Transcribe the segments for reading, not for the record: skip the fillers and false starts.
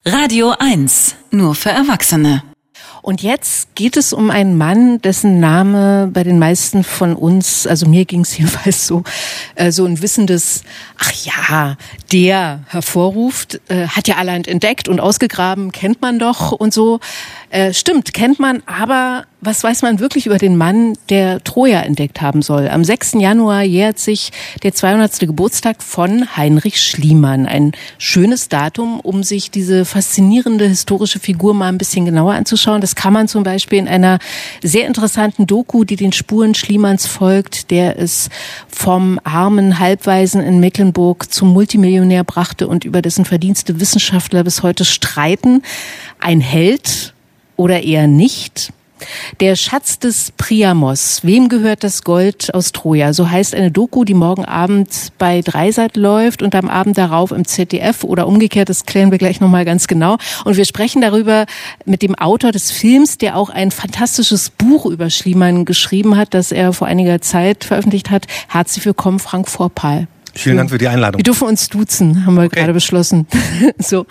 Radio 1, nur für Erwachsene. Und jetzt geht es um einen Mann, dessen Name bei den meisten von uns, also mir ging es jedenfalls so ein wissendes, ach ja, der hervorruft, hat ja allerhand entdeckt und ausgegraben, kennt man doch und so. Stimmt, kennt man, aber was weiß man wirklich über den Mann, der Troja entdeckt haben soll? Am 6. Januar jährt sich der 200. Geburtstag von Heinrich Schliemann. Ein schönes Datum, um sich diese faszinierende historische Figur mal ein bisschen genauer anzuschauen. Das kann man zum Beispiel in einer sehr interessanten Doku, die den Spuren Schliemanns folgt, der es vom armen Halbwaisen in Mecklenburg zum Multimillionär brachte und über dessen Verdienste Wissenschaftler bis heute streiten. Ein Held oder eher nicht? Der Schatz des Priamos. Wem gehört das Gold aus Troja? So heißt eine Doku, die morgen Abend bei Dreisat läuft und am Abend darauf im ZDF oder umgekehrt. Das klären wir gleich nochmal ganz genau. Und wir sprechen darüber mit dem Autor des Films, der auch ein fantastisches Buch über Schliemann geschrieben hat, das er vor einiger Zeit veröffentlicht hat. Herzlich willkommen, Frank Vorpal. Vielen Dank für die Einladung. Wir dürfen uns duzen, haben wir gerade beschlossen. So,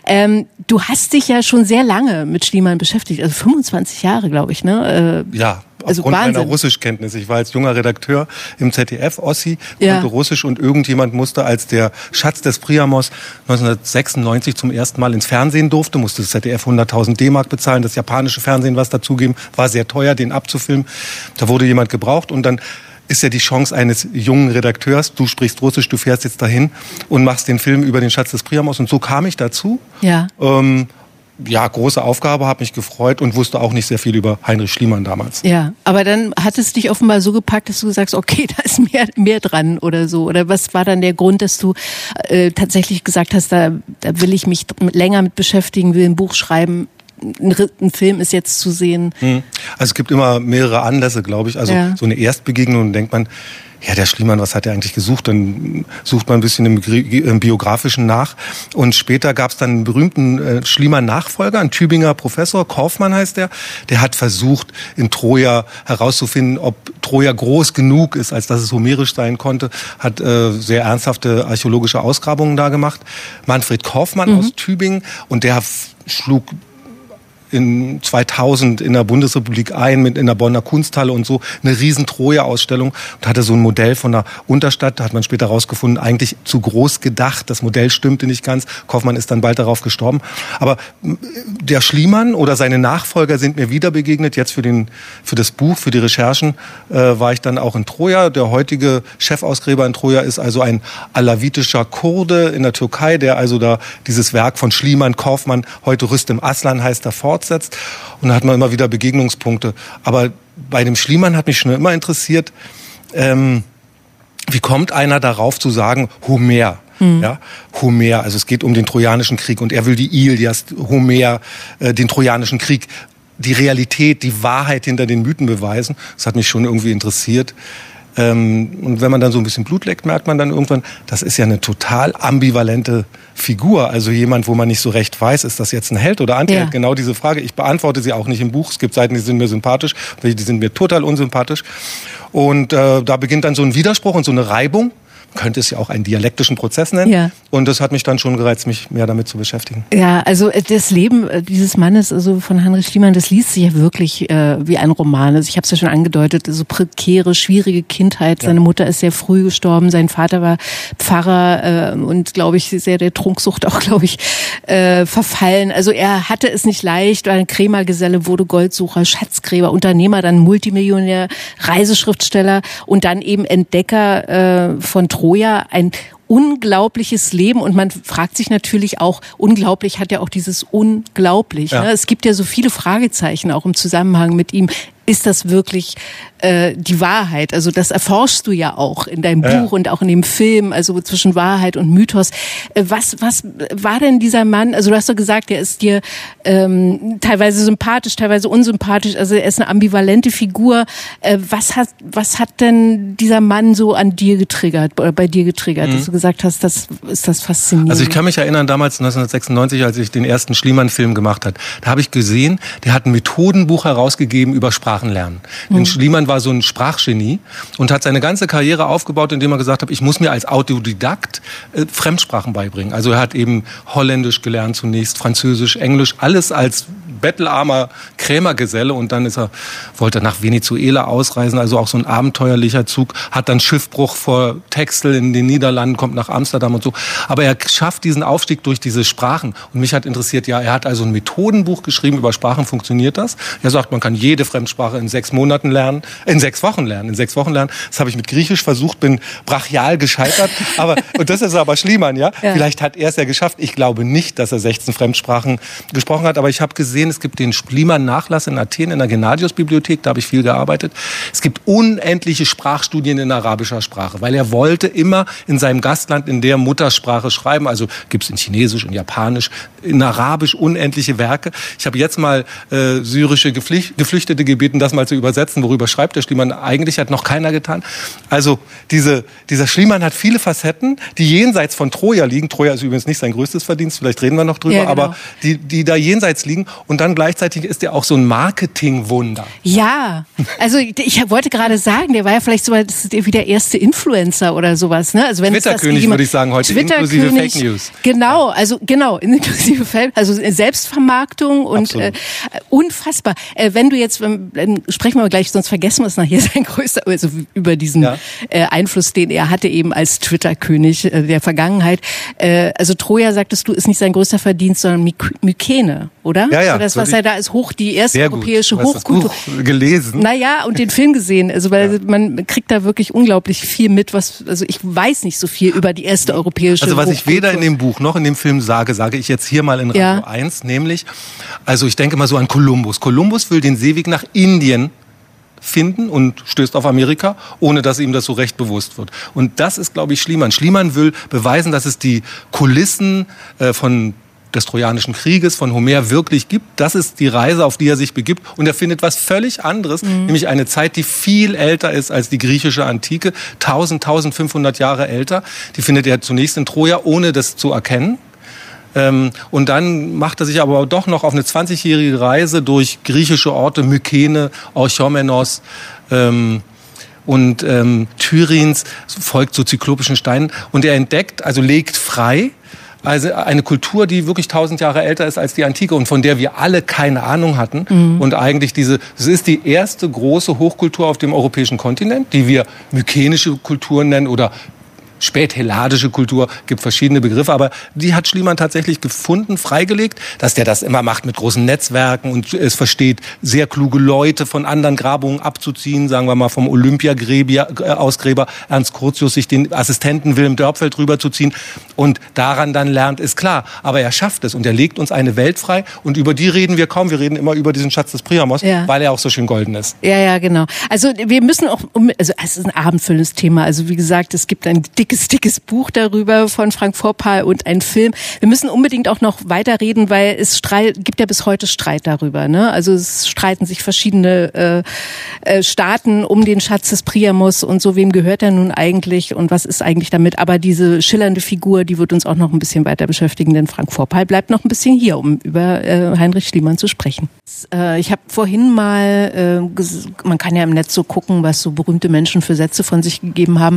du hast dich ja schon sehr lange mit Schliemann beschäftigt, also 25 Jahre, glaube ich, ne? Ja, also aufgrund Wahnsinn. meiner Russischkenntnis. Ich war als junger Redakteur im ZDF, Ossi, konnte Russisch und irgendjemand musste, als der Schatz des Priamos 1996 zum ersten Mal ins Fernsehen durfte, musste das ZDF 100.000 D-Mark bezahlen, das japanische Fernsehen was dazugeben, war sehr teuer, den abzufilmen. Da wurde jemand gebraucht und dann ist ja die Chance eines jungen Redakteurs, du sprichst Russisch, du fährst jetzt dahin und machst den Film über den Schatz des Priamos. Und so kam ich dazu. Ja. Ja, große Aufgabe, habe mich gefreut und wusste auch nicht sehr viel über Heinrich Schliemann damals. Ja, aber dann hat es dich offenbar so gepackt, dass du sagst, okay, da ist mehr dran oder so. Oder was war dann der Grund, dass du tatsächlich gesagt hast, da will ich mich länger mit beschäftigen, will ein Buch schreiben? Ein Film ist jetzt zu sehen. Also es gibt immer mehrere Anlässe, glaube ich. Also so eine Erstbegegnung, denkt man, ja, der Schliemann, was hat er eigentlich gesucht? Dann sucht man ein bisschen im Biografischen nach. Und später gab es dann einen berühmten Schliemann-Nachfolger, einen Tübinger Professor, Kaufmann heißt der. Der hat versucht, in Troja herauszufinden, ob Troja groß genug ist, als dass es homerisch sein konnte. Hat sehr ernsthafte archäologische Ausgrabungen da gemacht. Manfred Kaufmann aus Tübingen. Und der schlug in 2000 in der Bundesrepublik in der Bonner Kunsthalle und so, eine riesen Troja-Ausstellung und hatte so ein Modell von der Unterstadt, da hat man später rausgefunden, eigentlich zu groß gedacht, das Modell stimmte nicht ganz, Kaufmann ist dann bald darauf gestorben, aber der Schliemann oder seine Nachfolger sind mir wieder begegnet, jetzt für das Buch, für die Recherchen war ich dann auch in Troja, der heutige Chefausgräber in Troja ist also ein alavitischer Kurde in der Türkei, der also da dieses Werk von Schliemann, Kaufmann, heute Rüstem Aslan heißt, da fortsetzt. Und da hat man immer wieder Begegnungspunkte. Aber bei dem Schliemann hat mich schon immer interessiert, wie kommt einer darauf zu sagen, Homer? Ja, Homer, also es geht um den Trojanischen Krieg und er will die Ilias, Homer, den Trojanischen Krieg, die Realität, die Wahrheit hinter den Mythen beweisen. Das hat mich schon irgendwie interessiert. Und wenn man dann so ein bisschen Blut leckt, merkt man dann irgendwann, das ist ja eine total ambivalente Figur. Also jemand, wo man nicht so recht weiß, ist das jetzt ein Held oder Antiheld? Ja. Genau diese Frage. Ich beantworte sie auch nicht im Buch. Es gibt Seiten, die sind mir sympathisch, welche die sind mir total unsympathisch. Und da beginnt dann so ein Widerspruch und so eine Reibung. Man könnte es ja auch einen dialektischen Prozess nennen. Ja. Und das hat mich dann schon gereizt, mich mehr damit zu beschäftigen. Ja, also das Leben dieses Mannes, also von Heinrich Schliemann, das liest sich ja wirklich wie ein Roman. Also ich habe es ja schon angedeutet, so prekäre, schwierige Kindheit. Ja. Seine Mutter ist sehr früh gestorben, sein Vater war Pfarrer und, glaube ich, sehr der Trunksucht auch, glaube ich, verfallen. Also er hatte es nicht leicht, war ein Krämergeselle, wurde Goldsucher, Schatzgräber, Unternehmer, dann Multimillionär, Reiseschriftsteller und dann eben Entdecker von Troja, ein unglaubliches Leben und man fragt sich natürlich auch, unglaublich hat ja auch dieses unglaublich. Ja. Ne? Es gibt ja so viele Fragezeichen auch im Zusammenhang mit ihm. Ist das wirklich die Wahrheit? Also das erforschst du ja auch in deinem Buch und auch in dem Film, also zwischen Wahrheit und Mythos. Was war denn dieser Mann? Also du hast doch gesagt, er ist dir teilweise sympathisch, teilweise unsympathisch. Also er ist eine ambivalente Figur. Was hat denn dieser Mann so an dir getriggert oder bei dir getriggert, dass du gesagt hast, das ist das faszinierend? Also ich kann mich erinnern, damals 1996, als ich den ersten Schliemann-Film gemacht habe, da habe ich gesehen, der hat ein Methodenbuch herausgegeben über Sprache Sprachen lernen. Denn Schliemann war so ein Sprachgenie und hat seine ganze Karriere aufgebaut, indem er gesagt hat, ich muss mir als Autodidakt Fremdsprachen beibringen. Also er hat eben Holländisch gelernt zunächst, Französisch, Englisch, alles als bettelarmer Krämergeselle, und dann wollte er nach Venezuela ausreisen, also auch so ein abenteuerlicher Zug, hat dann Schiffbruch vor Texel in den Niederlanden, kommt nach Amsterdam und so. Aber er schafft diesen Aufstieg durch diese Sprachen. Und mich hat interessiert, ja, er hat also ein Methodenbuch geschrieben über Sprachen, funktioniert das? Er sagt, man kann jede Fremdsprache in 6 Monaten lernen, in 6 Wochen lernen. Das habe ich mit Griechisch versucht, bin brachial gescheitert. Und das ist aber Schliemann, ja? Vielleicht hat er es ja geschafft. Ich glaube nicht, dass er 16 Fremdsprachen gesprochen hat, aber ich habe gesehen, es gibt den Schliemann-Nachlass in Athen in der Gennadius-Bibliothek, da habe ich viel gearbeitet. Es gibt unendliche Sprachstudien in arabischer Sprache, weil er wollte immer in seinem Gastland in der Muttersprache schreiben. Also gibt es in Chinesisch und Japanisch, in Arabisch unendliche Werke. Ich habe jetzt mal syrische Geflüchtete gebeten, das mal zu übersetzen. Worüber schreibt der Schliemann? Eigentlich hat noch keiner getan. Also dieser Schliemann hat viele Facetten, die jenseits von Troja liegen. Troja ist übrigens nicht sein größtes Verdienst, vielleicht reden wir noch drüber, ja, genau. Aber die da jenseits liegen. Und dann gleichzeitig ist er auch so ein Marketingwunder. Ja, also ich wollte gerade sagen, der war ja vielleicht so wie der erste Influencer oder sowas. Ne? Also Twitter-König, würde ich sagen, heute inklusive Fake News. Genau, also inklusive also Selbstvermarktung und unfassbar. Wenn du jetzt, sprechen wir gleich, sonst vergessen wir es nachher, sein größter, also über diesen Einfluss, den er hatte eben als Twitter-König der Vergangenheit. Also Troja, sagtest du, ist nicht sein größter Verdienst, sondern Mykene, oder? Ja, ja. Also das, was er da als die erste europäische Hochkultur. Das Buch gelesen. Naja, und den Film gesehen. Also, weil man kriegt da wirklich unglaublich viel mit, also ich weiß nicht so viel über die erste europäische Hochkultur. Also was ich weder in dem Buch noch in dem Film sage ich jetzt hier mal in Radio 1, nämlich, also ich denke mal so an Kolumbus. Kolumbus will den Seeweg nach Indien finden und stößt auf Amerika, ohne dass ihm das so recht bewusst wird. Und das ist, glaube ich, Schliemann. Schliemann will beweisen, dass es die Kulissen des Trojanischen Krieges von Homer wirklich gibt. Das ist die Reise, auf die er sich begibt. Und er findet was völlig anderes, nämlich eine Zeit, die viel älter ist als die griechische Antike, 1500 Jahre älter. Die findet er zunächst in Troja, ohne das zu erkennen. Und dann macht er sich aber doch noch auf eine 20-jährige Reise durch griechische Orte, Mykene, Orchomenos, und Tyrins, folgt so zyklopischen Steinen. Und er entdeckt, also legt frei, also eine Kultur, die wirklich 1000 Jahre älter ist als die Antike und von der wir alle keine Ahnung hatten. Und eigentlich es ist die erste große Hochkultur auf dem europäischen Kontinent, die wir mykenische Kultur nennen oder späthelladische Kultur, gibt verschiedene Begriffe, aber die hat Schliemann tatsächlich gefunden, freigelegt, dass der das immer macht mit großen Netzwerken und es versteht, sehr kluge Leute von anderen Grabungen abzuziehen, sagen wir mal vom Olympiausgräber Ernst Curtius, sich den Assistenten Wilhelm Dörpfeld rüberzuziehen und daran dann lernt, ist klar. Aber er schafft es und er legt uns eine Welt frei und über die reden wir kaum. Wir reden immer über diesen Schatz des Priamos, weil er auch so schön golden ist. Ja, genau. Also wir müssen auch, also es ist ein abendfüllendes Thema. Also wie gesagt, es gibt ein dickes Buch darüber von Frank Vorpahl und ein Film. Wir müssen unbedingt auch noch weiterreden, weil es gibt ja bis heute Streit darüber. Ne? Also es streiten sich verschiedene Staaten um den Schatz des Priamos und so, wem gehört er nun eigentlich und was ist eigentlich damit. Aber diese schillernde Figur, die wird uns auch noch ein bisschen weiter beschäftigen, denn Frank Vorpahl bleibt noch ein bisschen hier, um über Heinrich Schliemann zu sprechen. Ich habe vorhin mal, man kann ja im Netz so gucken, was so berühmte Menschen für Sätze von sich gegeben haben.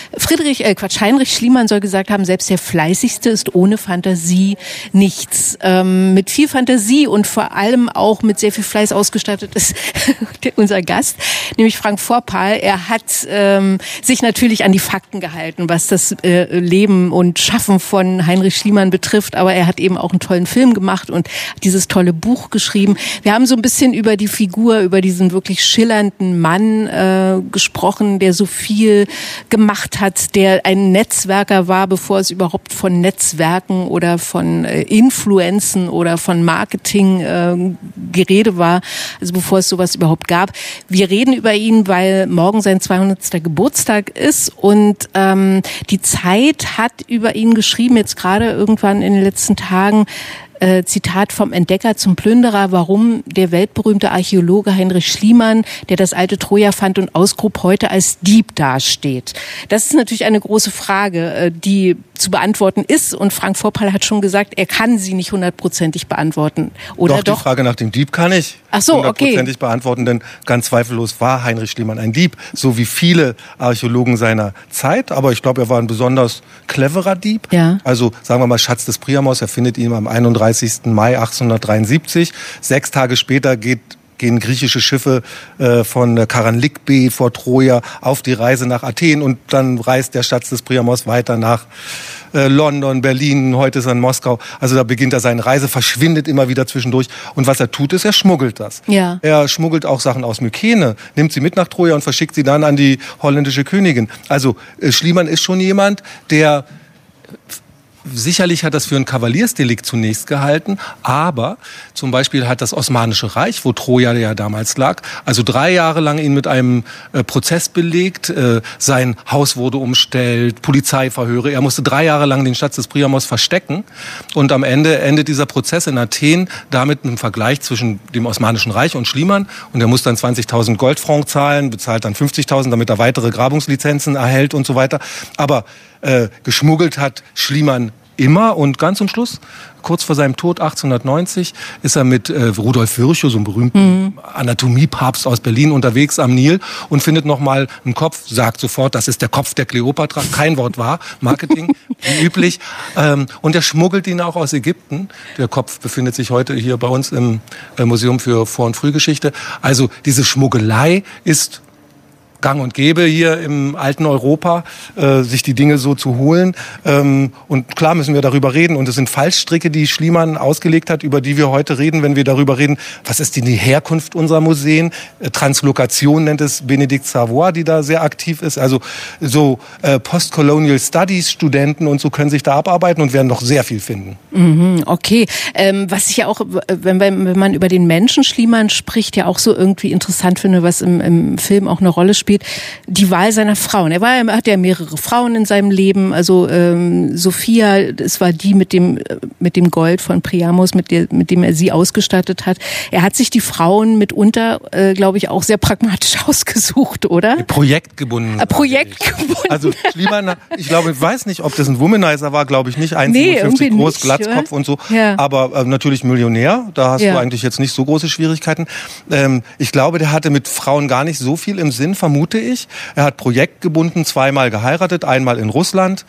Heinrich Schliemann soll gesagt haben, selbst der Fleißigste ist ohne Fantasie nichts. Mit viel Fantasie und vor allem auch mit sehr viel Fleiß ausgestattet ist unser Gast, nämlich Frank Vorpahl. Er hat sich natürlich an die Fakten gehalten, was das Leben und Schaffen von Heinrich Schliemann betrifft, aber er hat eben auch einen tollen Film gemacht und dieses tolle Buch geschrieben. Wir haben so ein bisschen über die Figur, über diesen wirklich schillernden Mann gesprochen, der so viel gemacht hat, der ein Netzwerker war, bevor es überhaupt von Netzwerken oder von Influenzen oder von Marketing Gerede war, also bevor es sowas überhaupt gab. Wir reden über ihn, weil morgen sein 200. Geburtstag ist und die Zeit hat über ihn geschrieben, jetzt gerade irgendwann in den letzten Tagen, Zitat, vom Entdecker zum Plünderer, warum der weltberühmte Archäologe Heinrich Schliemann, der das alte Troja fand und ausgrub, heute als Dieb dasteht. Das ist natürlich eine große Frage, die zu beantworten ist, und Frank Vorpahl hat schon gesagt, er kann sie nicht 100%ig beantworten. Oder doch? Die Frage nach dem Dieb kann ich 100%ig beantworten, denn ganz zweifellos war Heinrich Schliemann ein Dieb, so wie viele Archäologen seiner Zeit, aber ich glaube, er war ein besonders cleverer Dieb. Ja. Also sagen wir mal, Schatz des Priamos, er findet ihn am 31. Mai 1873. 6 Tage später gehen griechische Schiffe von Karanlikbe vor Troja auf die Reise nach Athen, und dann reist der Schatz des Priamos weiter nach London, Berlin, heute ist er in Moskau. Also da beginnt er seine Reise, verschwindet immer wieder zwischendurch. Und was er tut, ist, er schmuggelt das. Ja. Er schmuggelt auch Sachen aus Mykene, nimmt sie mit nach Troja und verschickt sie dann an die holländische Königin. Also Schliemann ist schon jemand, der... Sicherlich hat das für ein Kavaliersdelikt zunächst gehalten, aber zum Beispiel hat das Osmanische Reich, wo Troja ja damals lag, also 3 Jahre lang ihn mit einem Prozess belegt. Sein Haus wurde umstellt, Polizeiverhöre. Er musste 3 Jahre lang den Schatz des Priamos verstecken, und am Ende endet dieser Prozess in Athen damit einem Vergleich zwischen dem Osmanischen Reich und Schliemann, und er muss dann 20.000 Goldfranc zahlen, bezahlt dann 50.000, damit er weitere Grabungslizenzen erhält und so weiter. Aber geschmuggelt hat Schliemann immer, und ganz zum Schluss, kurz vor seinem Tod 1890, ist er mit Rudolf Virchow, so einem berühmten Anatomiepapst aus Berlin, unterwegs am Nil und findet nochmal einen Kopf, sagt sofort, das ist der Kopf der Kleopatra, kein Wort wahr, Marketing, wie üblich. Und er schmuggelt ihn auch aus Ägypten. Der Kopf befindet sich heute hier bei uns im Museum für Vor- und Frühgeschichte. Also diese Schmuggelei ist gang und gäbe hier im alten Europa, sich die Dinge so zu holen. Und klar müssen wir darüber reden. Und es sind Fallstricke, die Schliemann ausgelegt hat, über die wir heute reden, wenn wir darüber reden, was ist die Herkunft unserer Museen. Translokation nennt es Benedikt Savoy, die da sehr aktiv ist. Also so Postcolonial Studies Studenten und so können sich da abarbeiten und werden noch sehr viel finden. Okay. Was ich ja auch, wenn man über den Menschen Schliemann spricht, ja auch so irgendwie interessant finde, was im Film auch eine Rolle spielt, die Wahl seiner Frauen. Er hat ja mehrere Frauen in seinem Leben. Also Sophia, es war die mit dem Gold von Priamos, mit dem er sie ausgestattet hat. Er hat sich die Frauen mitunter, glaube ich, auch sehr pragmatisch ausgesucht, oder? Projektgebunden. Projektgebunden. Also Schliemann, ich weiß nicht, ob das ein Womanizer war, glaube ich nicht. 1,57 groß, Glatzkopf und so. Ja. Aber natürlich Millionär. Da hast du eigentlich jetzt nicht so große Schwierigkeiten. Ich glaube, der hatte mit Frauen gar nicht so viel im Sinn, vermute ich. Er hat projektgebunden 2-mal geheiratet, einmal in Russland,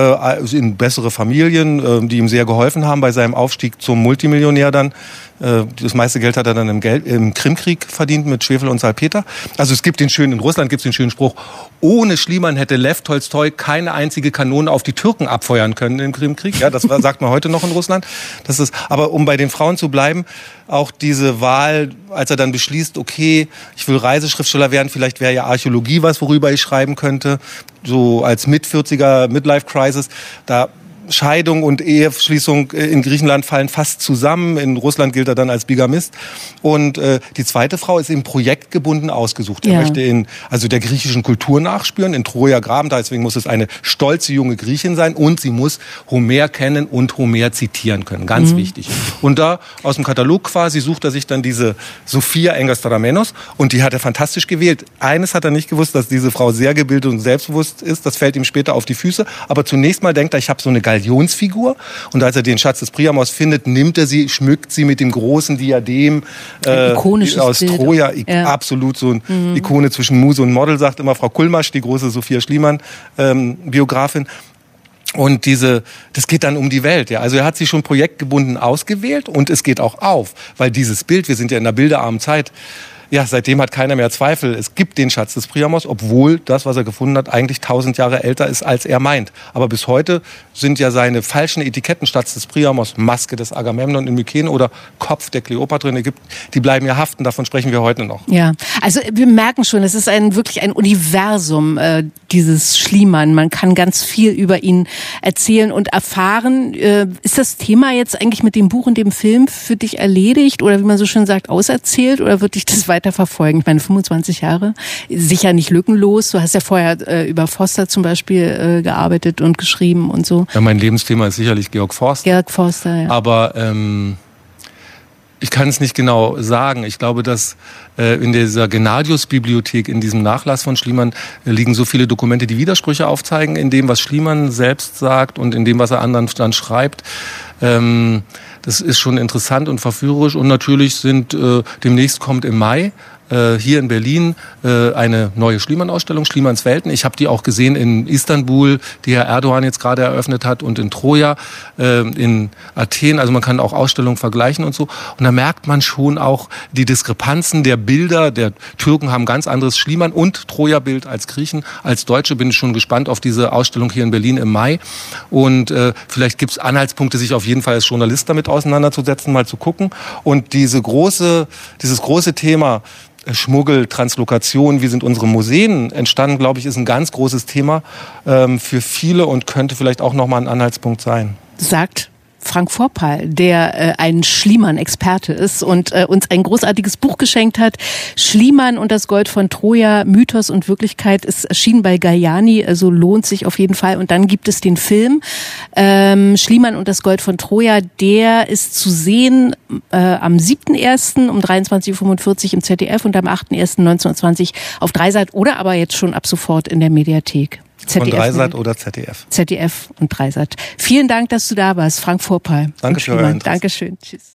in bessere Familien, die ihm sehr geholfen haben bei seinem Aufstieg zum Multimillionär dann. Das meiste Geld hat er dann im Krimkrieg verdient mit Schwefel und Salpeter. Also in Russland gibt es den schönen Spruch, ohne Schliemann hätte Lew Tolstoi keine einzige Kanone auf die Türken abfeuern können im Krimkrieg. Ja, das sagt man heute noch in Russland. Aber um bei den Frauen zu bleiben, auch diese Wahl, als er dann beschließt, okay, ich will Reiseschriftsteller werden, vielleicht wäre ja Archäologie was, worüber ich schreiben könnte, so als Mit-40er Midlife-Crisis, da Scheidung und Eheschließung in Griechenland fallen fast zusammen. In Russland gilt er dann als Bigamist. Und die zweite Frau ist eben projektgebunden ausgesucht. Er möchte der griechischen Kultur nachspüren, in Troja graben. Deswegen muss es eine stolze junge Griechin sein und sie muss Homer kennen und Homer zitieren können. Ganz wichtig. Und da aus dem Katalog quasi sucht er sich dann diese Sophia Engastramenos und die hat er fantastisch gewählt. Eines hat er nicht gewusst, dass diese Frau sehr gebildet und selbstbewusst ist. Das fällt ihm später auf die Füße. Aber zunächst mal denkt er, ich habe so eine Galionsfigur. Und als er den Schatz des Priamos findet, nimmt er sie, schmückt sie mit dem großen Diadem aus Troja. Absolut so eine Ikone zwischen Muse und Model, sagt immer Frau Kulmasch, die große Sophia Schliemann Biografin. Und das geht dann um die Welt. Ja. Also er hat sie schon projektgebunden ausgewählt und es geht auch auf, weil dieses Bild, wir sind ja in einer bilderarmen Zeit, ja, seitdem hat keiner mehr Zweifel. Es gibt den Schatz des Priamos, obwohl das, was er gefunden hat, eigentlich 1000 Jahre älter ist, als er meint. Aber bis heute sind ja seine falschen Etiketten, Schatz des Priamos, Maske des Agamemnon in Mykene oder Kopf der Kleopatra in Ägypten, die bleiben ja haften. Davon sprechen wir heute noch. Ja, also wir merken schon, es ist wirklich ein Universum, dieses Schliemann. Man kann ganz viel über ihn erzählen und erfahren. Ist das Thema jetzt eigentlich mit dem Buch und dem Film für dich erledigt oder wie man so schön sagt, auserzählt oder wird dich das weiter weiterverfolgen? Ich meine, 25 Jahre, sicher nicht lückenlos. Du hast ja vorher über Forster zum Beispiel gearbeitet und geschrieben und so. Ja, mein Lebensthema ist sicherlich Georg Forster. Georg Forster, ja. Aber ich kann es nicht genau sagen. Ich glaube, dass in dieser Gennadius-Bibliothek, in diesem Nachlass von Schliemann, liegen so viele Dokumente, die Widersprüche aufzeigen in dem, was Schliemann selbst sagt und in dem, was er anderen dann schreibt. Das ist schon interessant und verführerisch. Und natürlich demnächst kommt im Mai hier in Berlin eine neue Schliemann-Ausstellung, Schliemanns Welten. Ich habe die auch gesehen in Istanbul, die Herr Erdogan jetzt gerade eröffnet hat, und in Troja, in Athen. Also man kann auch Ausstellungen vergleichen und so. Und da merkt man schon auch die Diskrepanzen der Bilder. Der Türken haben ganz anderes Schliemann- und Troja-Bild als Griechen. Als Deutsche bin ich schon gespannt auf diese Ausstellung hier in Berlin im Mai. Und vielleicht gibt es Anhaltspunkte, sich auf jeden Fall als Journalist damit auseinanderzusetzen, mal zu gucken. Und dieses große Thema Schmuggel, Translokation, wie sind unsere Museen entstanden, glaube ich, ist ein ganz großes Thema für viele und könnte vielleicht auch nochmal ein Anhaltspunkt sein. Sagt Frank Vorpahl, der ein Schliemann-Experte ist und uns ein großartiges Buch geschenkt hat. Schliemann und das Gold von Troja, Mythos und Wirklichkeit, ist erschienen bei Galliani, also lohnt sich auf jeden Fall. Und dann gibt es den Film Schliemann und das Gold von Troja, der ist zu sehen am 7.1. um 23.45 Uhr im ZDF und am 8.1.1920 auf Dreisat oder aber jetzt schon ab sofort in der Mediathek. ZDF von Dreisat oder ZDF. ZDF und Dreisat. Vielen Dank, dass du da warst, Frank Vorpahl. Danke für euer Interesse. Dankeschön. Tschüss.